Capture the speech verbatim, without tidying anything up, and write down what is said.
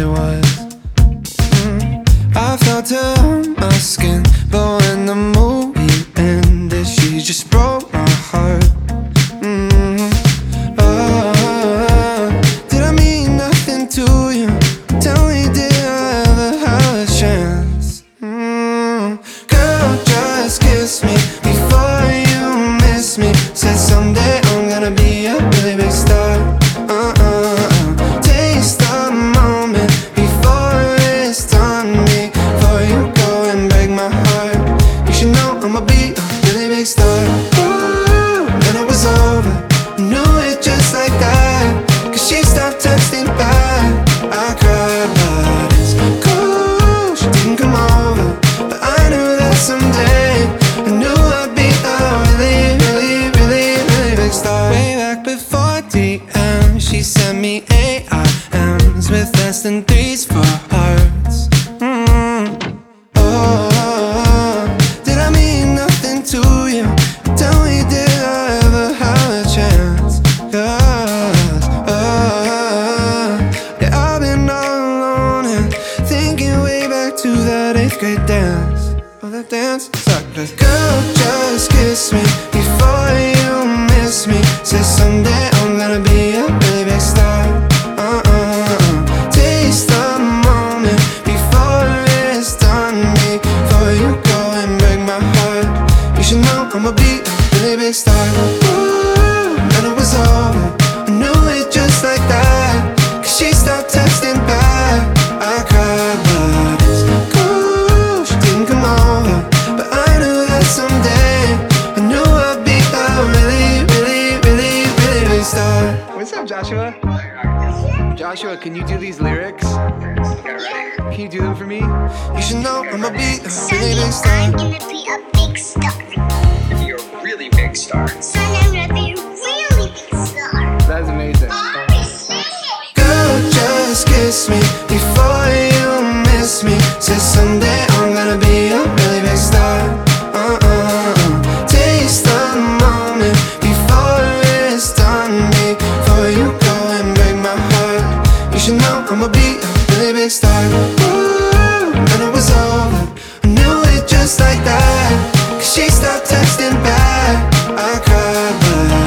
it was. mm. I felt her on my skin, but when the movie ended, she just broke my heart. mm. Oh, did I mean nothing to you? Tell me, did I ever have a chance? mm. Girl, just kiss me before you miss me. Said someday I'm gonna be a really big star. uh-uh. Taste the moment before it's done. Before you go and break my heart, you should know I'ma be a really big star. Ooh, then it was over, knew it just like that. Cause she stopped texting back. I cried, but it's cool, she didn't come over. But I knew that someday, I knew I'd be a really, really, really, really big star. Way back before D M, she sent me A I Ms with less than threes for hearts. mm. Oh, did I mean nothing to you? Tell me, did I ever have a chance? Cause, oh, yeah, I've been all alone and thinking way back to that eighth grade dance. Oh, that dance sucked. Cause girl, just kiss me before you miss me. Say someday I'm gonna be a really big star. uh-uh. Taste the moment before it's done. Before you go and break my heart, you should know I'ma be a really big star. Ooh, then it was over, I knew it just like that. Cause she stopped texting back. I cried, but it's cool, she didn't come over. But I knew that someday, I knew I'd be a really, really, really, really big star. What's up, Joshua? Joshua, can you do these lyrics? Can you do them for me? You should know I'ma be a really Sunny, big star. I'm gonna be a big star. You're a really big star. Son, I'm gonna be a really big star. That is amazing. Girl, just kiss me before you miss me. Say someday I'm gonna be a really big star. uh-uh. Taste the moment before it's done. Before you go and break my heart, you should know I'ma be a really big star. Ooh, then it was over, I knew it just like that. Cause she stopped texting back. I cried, but